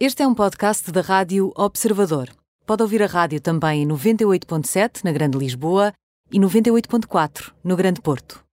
Este é um podcast da Rádio Observador. Pode ouvir a rádio também em 98.7 na Grande Lisboa e 98.4 no Grande Porto.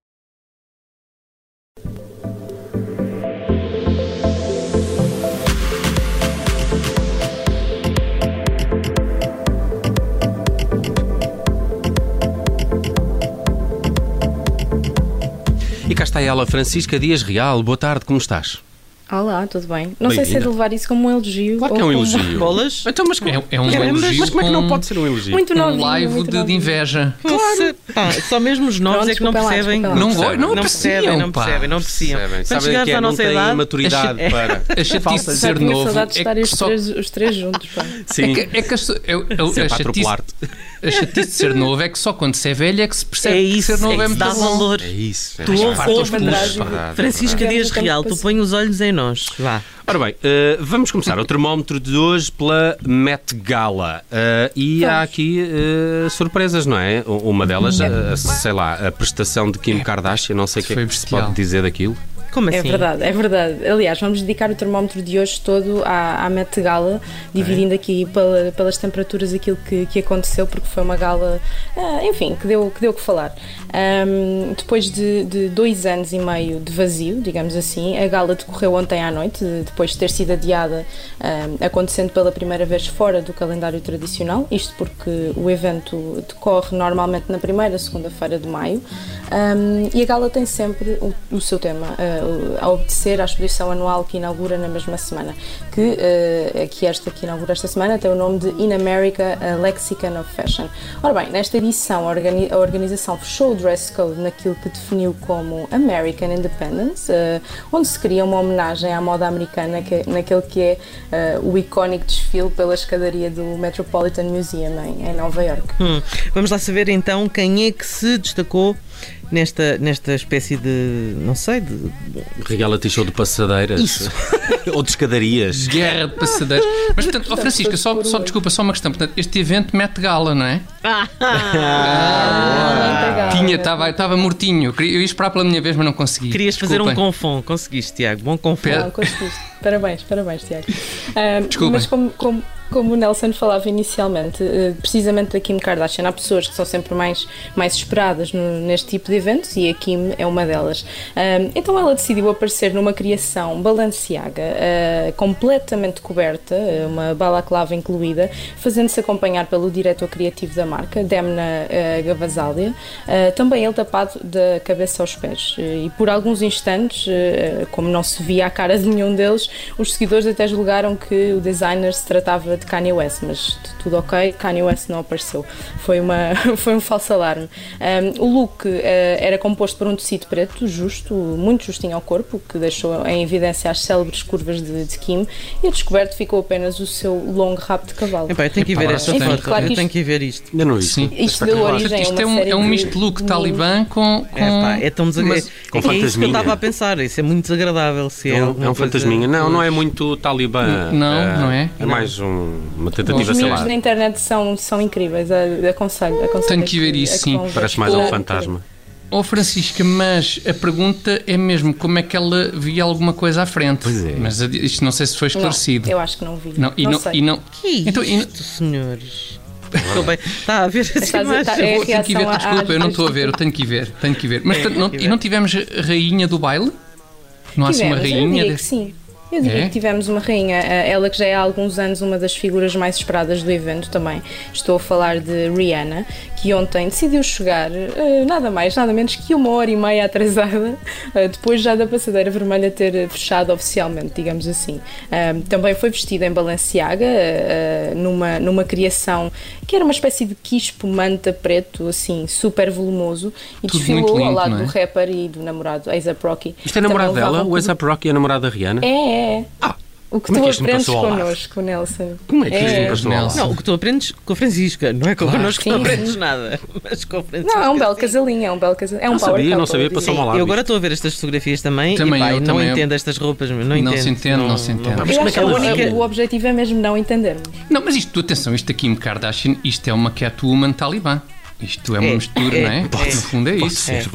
E cá está ela, Francisca Dias Real. Boa tarde, como estás? Olá, tudo bem? Não sei se é de levar isso como um elogio. Claro que é um elogio. Bolas? Então, mas É um elogio. Mas como é que não pode ser um elogio? Muito novinho. Live de inveja. Claro. Só mesmo os novos Pronto, é que não desculpa lá, percebem. desculpa lá. Não percebem, pá. não apreciam. Quando Sabem chegares que à não nossa têm idade, maturidade para... A chatice de Já ser tinha novo saudades de é estarem que só... os três juntos. Pá. Sim, É que a sempre a atropelar-te. chatice de ser novo é que só quando se é velho é que se percebe é que isso, ser novo é é que se muito dá bom. valor. É isso. Tu ouves Verdade. Francisca Dias Real, tu põe os olhos em nós. Vá. Ora bem, vamos começar o termómetro de hoje pela Met Gala. E há aqui surpresas, não é? Uma delas, sei lá, a prestação de Kim Kardashian, não sei o que é Foi que se bestial. pode dizer daquilo. Como assim? É verdade. Aliás, vamos dedicar o termómetro de hoje todo à Met Gala, dividindo aqui pelas temperaturas aquilo que aconteceu, porque foi uma gala, enfim, que deu que falar. Depois de 2 anos e meio de vazio, digamos assim, a gala decorreu ontem à noite, depois de ter sido adiada, acontecendo pela primeira vez fora do calendário tradicional, isto porque o evento decorre normalmente na primeira segunda-feira de maio, e a gala tem sempre o seu tema, a obedecer à exposição anual que inaugura na mesma semana, que esta que inaugura esta semana tem o nome de In America, a Lexicon of Fashion. Ora bem, nesta edição a organização fechou o dress code naquilo que definiu como American Independence, onde se cria uma homenagem à moda americana naquele que é o icónico desfile pela escadaria do Metropolitan Museum em Nova Iorque. Vamos lá saber então quem é que se destacou nesta espécie de, não sei, de... Reality show de passadeiras. Isso. Ou de escadarias. Guerra de passadeiros. Mas, portanto, Francisca, desculpa, só uma questão. Portanto, este evento mete gala, não é? Estava mortinho. Eu ia esperar pela minha vez, mas não consegui. Querias fazer um Desculpem. confon, conseguiste, Tiago, bom confon. Não, conseguiste. Parabéns, Tiago. Desculpem. Mas como o Nelson falava inicialmente, precisamente da Kim Kardashian, há pessoas que são sempre mais esperadas neste tipo de eventos e a Kim é uma delas. Então ela decidiu aparecer numa criação Balenciaga, completamente coberta, uma balaclava incluída, fazendo-se acompanhar pelo diretor criativo da marca, Demna Gvasalia, também ele tapado da cabeça aos pés. E por alguns instantes, como não se via a cara de nenhum deles, os seguidores até julgaram que o designer se tratava de Kanye West, mas tudo ok, Kanye West não apareceu. Foi um falso alarme. O look era composto por um tecido preto, muito justinho ao corpo, que deixou em evidência as célebres curvas de Kim, e a descoberto ficou apenas o seu longo rabo de cavalo. Epá, eu tenho que ir ver esta Enfim, foto, claro que eu tenho que ir ver isto. Ainda não vi. Sim. Isto deu origem a uma Isto série é um de misto look memes. talibã com... É tão desagradável. com É isso que eu fantasminha. estava a pensar, isso é muito desagradável. Se É alguma um coisa- fantasminha. Não é muito talibã. Não é? É mais uma tentativa, Os sei memes lá. na internet são incríveis, aconselho. Tenho que ver isso, sim. Parece mais um fantasma. Oh, Francisca, mas a pergunta é mesmo como é que ela via alguma coisa à frente. Pois é. Mas isto não sei se foi esclarecido. Não, eu acho que não vi. Não, sei. Que isto, Então, senhores? Estou bem. Está a ver essa Estás a- imagem? é Eu tenho que ir ver, reação desculpa, eu não estou a ver, eu tenho que ir ver. Mas e não tivemos a rainha do baile? Não há assim uma Eu rainha? diria que sim. Eu diria que tivemos uma rainha, ela que já é há alguns anos uma das figuras mais esperadas do evento também. Estou a falar de Rihanna, que ontem decidiu chegar nada mais, nada menos que 1h30 atrasada, depois já da passadeira vermelha ter fechado oficialmente, digamos assim. Também foi vestida em Balenciaga, numa criação que era uma espécie de quispo manta preto, assim, super volumoso, e Tudo desfilou muito lindo, ao lado não é? do rapper e do namorado A$AP Rocky. Isto é namorado Também dela? levavam O A$AP Rocky é namorado da Rihanna? É. O que como é tu que isto me aprendes passou ao lado? connosco, Nelson. Como é que isto me passou ao lado? Não, o que tu aprendes com a Francisca, não é connosco que sim, não aprendes sim. nada. Mas com a Francisca. Não, é um belo sim. casalinho, é um power Não couple, sabia, eu passou-me ao diria. lado. Eu agora estou a ver estas fotografias também, Também e pá, eu, não também eu. entendo estas roupas, não Não entendo. se entende, não se entende. Mas Eu como é acho que que ela o objetivo é mesmo não entendermos. Não, mas atenção, isto da Kim Kardashian, isto é uma Catwoman talibã. Isto é uma mistura, não é? Pode No fundo é Pode isso. ser, vá.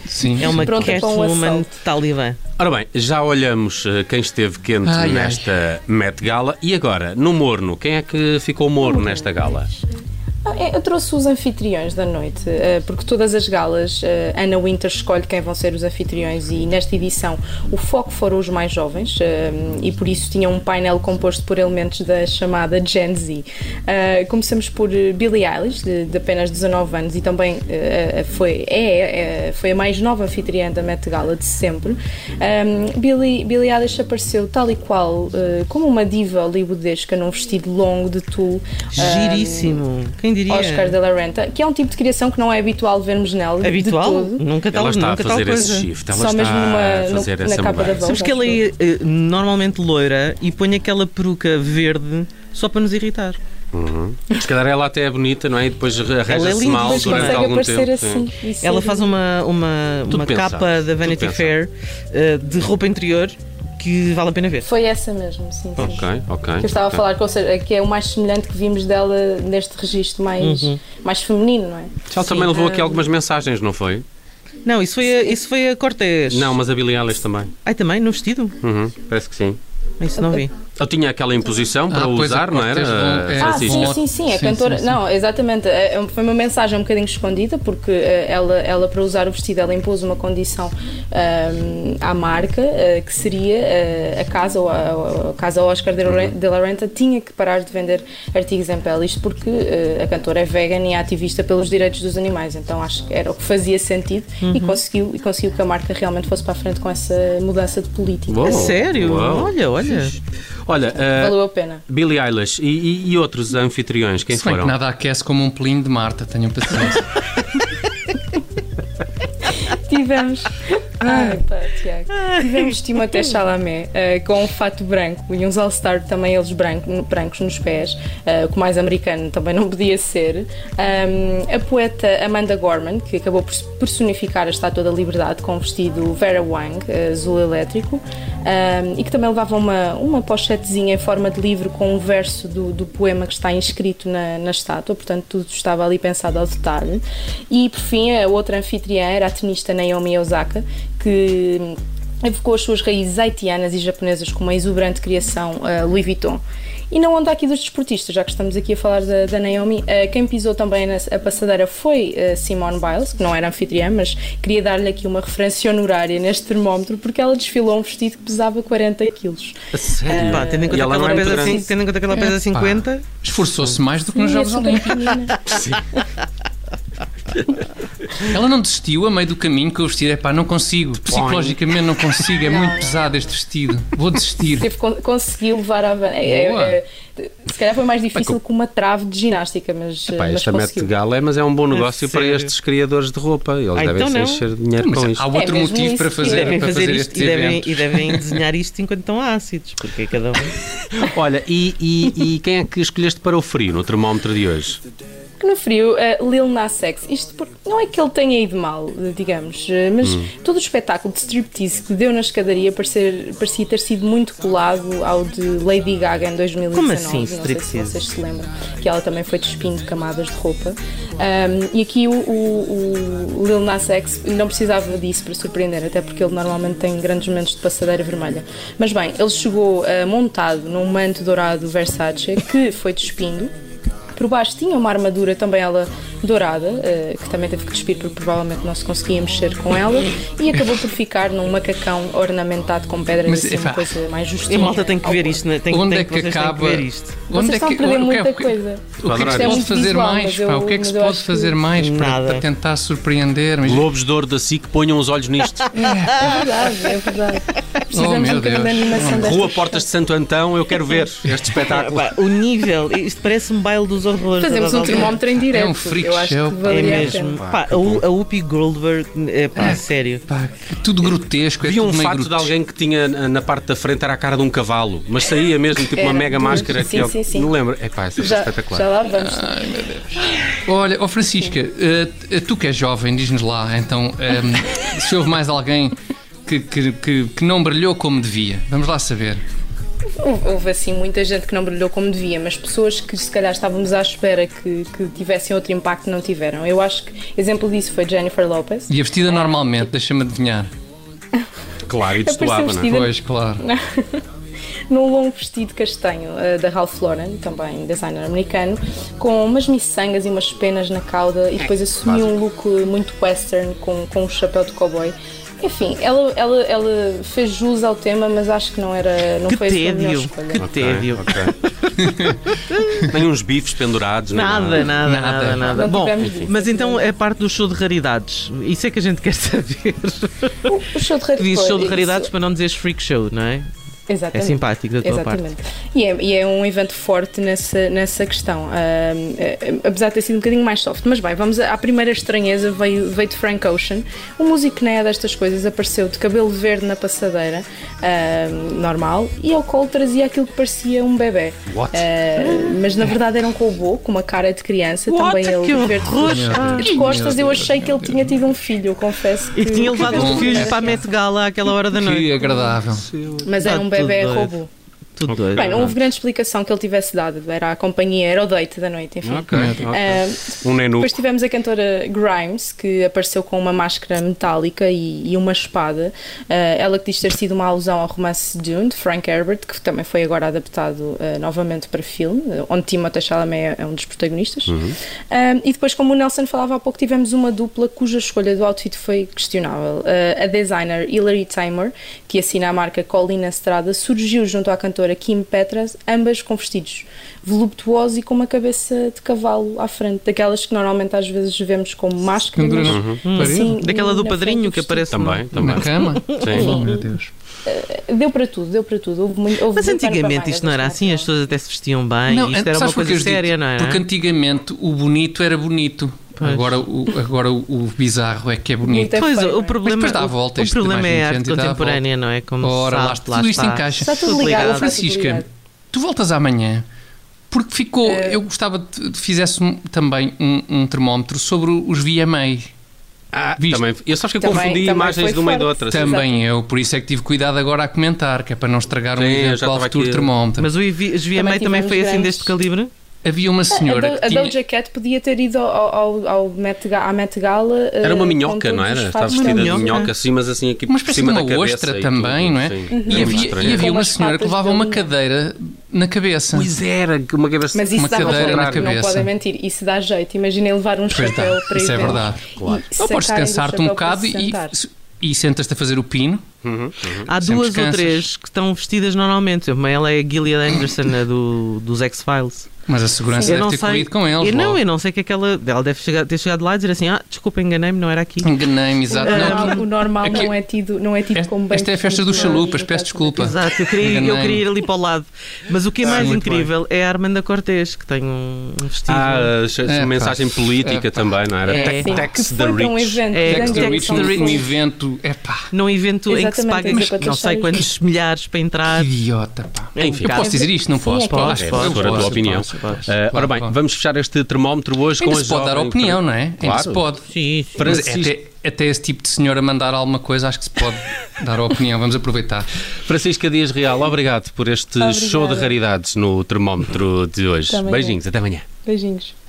Sim. É uma Pronta para um Catwoman assalto. talibã. Ora bem, já olhamos quem esteve quente nesta Met Gala e agora, no morno, quem é que ficou morno nesta gala? Eu trouxe os anfitriões da noite, porque todas as galas, Anna Wintour escolhe quem vão ser os anfitriões e nesta edição o foco foram os mais jovens e por isso tinha um painel composto por elementos da chamada Gen Z. Começamos por Billie Eilish, de apenas 19 anos e também foi a mais nova anfitriã da Met Gala de sempre. Billie Eilish apareceu tal e qual como uma diva hollywoodesca num vestido longo de tulle. Giríssimo. Quem diria? Oscar de la Renta, que é um tipo de criação que não é habitual vermos nela. Habitual? De todo. Nunca Ela está a fazer esse coisa. shift, ela Só está mesmo a fazer na essa capa da mudança. Vogue. Sabes que ela é normalmente loira e põe aquela peruca verde só para nos irritar. Se calhar ela até é bonita, não é? E depois arranja-se linda, mal Mas durante consegue algum aparecer tempo. assim. sim. Isso Ela é faz lindo. uma Tudo pensado, capa da Vanity tudo Fair de roupa interior que vale a pena ver. Foi essa mesmo, sim. Ok. Que eu estava a falar, ou seja, que é o mais semelhante que vimos dela neste registro mais feminino, não é? Ela também levou aqui algumas mensagens, não foi? Não, isso foi a Cortez. Não, mas a Billie Eilish também. Ai, também? No vestido? Parece que sim. Isso não vi. Eu tinha aquela imposição para pois usar, a não era? Cortez vão- é. Francisca? Sim, a Sim, cantora. sim, sim. Não, exatamente. Foi uma mensagem um bocadinho escondida, porque ela para usar o vestido, ela impôs uma condição à marca, que seria a casa Oscar de la Renta tinha que parar de vender artigos em pele. Isto porque a cantora é vegan e é ativista pelos direitos dos animais, então acho que era o que fazia sentido e conseguiu que a marca realmente fosse para a frente com essa mudança de política. Uou, A sério? uau. Olha. Olha, Valeu a pena. Billie Eilish e outros anfitriões, quem Se bem que foram? nada aquece como um pelinho de Marta, tenham paciência. Tivemos. Ai, pá, Tiago. Tivemos Timothée Chalamet com um fato branco e uns All-Star também eles brancos nos pés, que o mais americano também não podia ser. A poeta Amanda Gorman, que acabou por personificar a Estátua da Liberdade com o vestido Vera Wang, azul elétrico, e que também levava uma pochetezinha em forma de livro com um verso do poema que está inscrito na estátua, portanto tudo estava ali pensado ao detalhe. E por fim, a outra anfitriã era a tenista Naomi Osaka, que evocou as suas raízes haitianas e japonesas com uma exuberante criação Louis Vuitton. E na onda aqui dos desportistas, já que estamos aqui a falar da Naomi, quem pisou também a passadeira foi Simone Biles, que não era anfitriã, mas queria dar-lhe aqui uma referência honorária neste termómetro, porque ela desfilou um vestido que pesava 40 quilos. A sério? Pá, tendo em conta E ela que não é ela muito pesa grande. 5, tendo em conta que ela pesa 50. Esforçou-se mais do que nos Jogos Olímpicos. Ela não desistiu a meio do caminho com o vestido. É pá, não consigo, psicologicamente não consigo, é muito pesado este vestido, vou desistir. Conseguiu levar à se calhar foi mais difícil que uma trave de ginástica, mas Esta Met conseguiu. Gala mas é um bom negócio para sério? estes criadores de roupa. Eles devem então se não. encher de dinheiro Mas com isto. há outro mesmo motivo isso. para E fazer, devem para fazer fazer isto estes e eventos. devem desenhar isto enquanto estão ácidos, porque cada um. Olha, e quem é que escolheste para o frio no termómetro de hoje? Que no frio, Lil Nas X, isto não é que ele tenha ido mal, digamos, mas todo o espetáculo de striptease que deu na escadaria parecia ter sido muito colado ao de Lady Gaga em 2019. Como assim, não sei se striptease? vocês se lembram, que ela também foi despindo camadas de roupa. E aqui o Lil Nas X não precisava disso para surpreender, até porque ele normalmente tem grandes momentos de passadeira vermelha. Mas bem, ele chegou montado num manto dourado Versace, que foi despindo. Por baixo tinha uma armadura também ela dourada, que também teve que despir porque provavelmente não se conseguia mexer com ela, e acabou por ficar num macacão ornamentado com pedras, Mas, assim, epá, uma coisa mais A justinha. malta tem que ver isto, né? Onde é vocês que têm acaba? ver isto. Onde Vocês estão a perder muita coisa. O que é que se É pode muito fazer visual, mais? mas Pá? O que é que se eu pode acho que fazer mais nada. para tentar surpreender? Mas... Globos de Ouro da SIC, ponham os olhos nisto. É verdade. Precisamos meu um bocadinho de Deus. animação desta Rua Portas de Santo Antão, eu quero ver este espetáculo. Pá, o nível, isto parece um baile dos horrores. Fazemos um termómetro em direto. É um freak eu acho show. que É valeria a mesmo. pena. Pá, a Whoopi Goldberg, sério. Pá, tudo grotesco. Vi é um tudo meio fato de grotesco. alguém que tinha na parte da frente era a cara de um cavalo, mas saía mesmo tipo uma Era, mega máscara. sim, que sim, sim. Não lembro. Epá, isso é Já espetacular. lá vamos. Olha, Francisca, tu que és jovem, diz-nos lá, então, se houve mais alguém que não brilhou como devia. Vamos lá saber. Houve assim muita gente que não brilhou como devia, mas pessoas que se calhar estávamos à espera que tivessem outro impacto não tiveram. Eu acho que exemplo disso foi Jennifer Lopez. E a vestida normalmente, deixa-me adivinhar. Claro, e destoava, não é? vestida- Pois, claro. Num longo vestido castanho da Ralph Lauren, também designer americano, com umas miçangas e umas penas na cauda e depois assumiu um look muito western com um chapéu de cowboy. Enfim, ela fez jus ao tema, mas acho que não Que foi a sua melhor tédio, escolha. que tédio. Nem uns bifes pendurados, nem Nada. Não Bom, tivemos disso, mas então é parte do show de raridades. Isso é que a gente quer saber. O show de raridades. Diz show de raridades para não dizeres freak show, não é? É Exatamente. simpático da tua Exatamente. parte. E é um evento forte nessa questão, apesar de ter sido um bocadinho mais soft. Mas bem, vamos à primeira estranheza, veio de Frank Ocean. O músico que nem é destas coisas apareceu de cabelo verde na passadeira, normal, e ao colo trazia aquilo que parecia um bebê. Mas na verdade era um robô com uma cara de criança, também ele que verde horror! de costas. Eu achei que ele tinha tido um filho, eu confesso. E que tinha levado Bom, o filho para a Met Gala àquela hora da noite. Que agradável. Mas era um Tudo bebê doido. robô. Tudo doido. Bem, não houve grande explicação que ele tivesse dado. Era a companhia, era o date da noite, enfim. Um nenu. Depois tivemos a cantora Grimes, que apareceu com uma máscara metálica e uma espada. Ela que diz ter sido uma alusão ao romance Dune, de Frank Herbert, que também foi agora adaptado novamente para filme, onde Timothée Chalamet é um dos protagonistas. E depois, como o Nelson falava há pouco, tivemos uma dupla cuja escolha do outfit foi questionável. A designer Hilary Taymor, que assina a marca Colina Estrada, surgiu junto à cantora Kim Petras, ambas com vestidos voluptuosos e com uma cabeça de cavalo à frente, daquelas que normalmente às vezes vemos como máscara. Pendura mas, assim, Daquela do na padrinho frente do que vestido. aparece Também. Na cama? Sim. Oh, meu Deus. Deu para tudo. Houve Mas muito pano para antigamente mangas, isto não era mas assim, as pessoas até se vestiam bem, isto era uma sabes porquê coisa eu digo? séria, não era? Porque antigamente o bonito era bonito. Pois. Agora o bizarro é que é bonito. Muito Pois, feio, não o é? problema, Mas depois dá a volta, o isto problema tem mais é a arte gente e dá a contemporânea, não é? Como Ora, se lá, sabe, tudo isto encaixa. Está tudo ligado. Oh, está tudo Francisca, ligado. tu voltas amanhã porque ficou. Eu gostava de fizesse também um termómetro sobre os VMA. Viste? Também. Eu só que eu Também- confundi também imagens foi de uma e de forte. outra. Também eu, por isso é que tive cuidado agora a comentar, que é para não estragar um Sim, eu já eventual estava futuro aqui- termómetro. Mas os VMA também tivemos foi assim grandes- deste calibre? Havia uma senhora A que tinha... Doja Cat podia ter ido à Met Gala. Era uma com minhoca, todos não os era? Estava fatos. vestida de minhoca. minhoca, assim, mas assim aqui Uma por espécie cima de da uma cabeça. ostra e também, tudo, não é? sim. E Muito havia, estranho. e havia Com uma umas senhora que patas levava de uma galinha. cadeira na cabeça. Pois era, que uma cabeça. Mas isso Uma dá cadeira na não cabeça. podem mentir, isso dá jeito. Imaginem levar um Pois chapéu dá, para isso é eventos. verdade. Claro. E Ou podes sacarem do descansar-te um chapéu para bocado se sentar. e sentas-te a fazer o pino. Há Sempre duas ou descansas. três que estão vestidas normalmente. Uma ela é a Gillian Anderson, a dos X-Files. Mas a segurança Eu deve não ter sei. corrido com eles. Eu logo. não sei o que é que ela deve ter chegado lá e dizer assim: desculpa, enganei-me, não era aqui. Enganei-me, exato. Não, O normal Aqui- não é tido como bem. esta é a festa dos profissional chalupas, e peço desculpa. Exato, eu queria Enganei-me. ir ali para o lado. Mas o que é mais muito incrível é a Armanda Cortês, que tem um vestido. A mensagem política também, não era? É. Sim, Tax que the foi para um rich. evento É, grande Tax the Tax Rich, the edição Rich. um de evento. Epá, Num evento em que se Exatamente, paga é dizer para não sei taxar quantos milhares para entrar. idiota, pá. Enfim. Eu posso dizer isto? Não posso? é que é. Podes, Eu se for a tua posso, opinião. posso. Ora bem, Claro. vamos fechar este termómetro hoje com Ainda a se pode dar jovem- opinião, não é? Ainda Claro. se pode. Sim, sim. Mas Francisco- até esse tipo de senhora mandar alguma coisa, acho que se pode dar a opinião. Vamos aproveitar. Francisca Dias Real, obrigado por este Obrigada. show de raridades no termómetro de hoje. Também Beijinhos, até amanhã. Beijinhos.